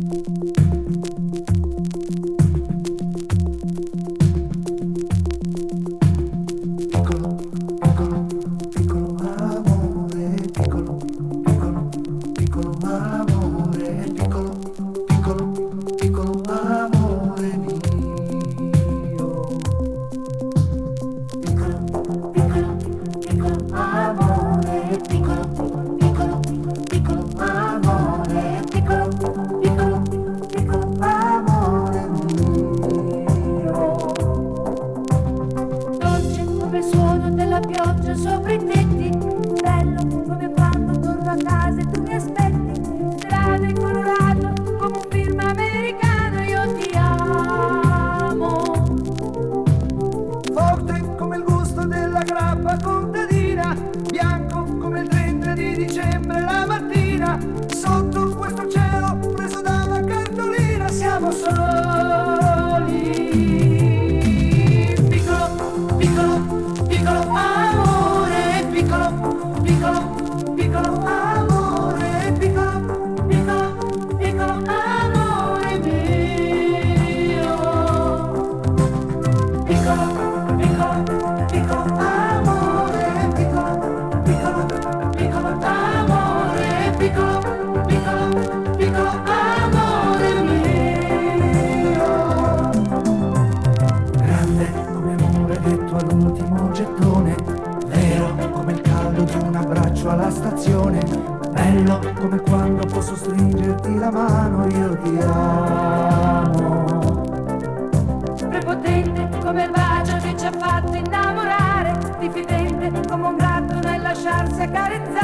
Sopra i tetti, bello come quando torno a casa e tu mi aspetti, strano e colorato come un film americano, io ti amo. Forte come il gusto della grappa contadina, bianco come il 30 di dicembre la mattina, sotto questo cielo preso da una cartolina siamo soli. Piccolo, piccolo, piccolo amore, piccolo, piccolo, piccolo amore, piccolo, piccolo, piccolo amore mio. Piccolo, piccolo, piccolo amore, piccolo, piccolo, piccolo amore, piccolo, piccolo, piccolo amore mio. Grande come amore detto all'ultimo gettone, vero come il caldo di un abbraccio alla stazione, bello come quando posso stringerti la mano, io ti amo. Prepotente come il bacio che ci ha fatto innamorare, diffidente come un gatto nel lasciarsi accarezzare.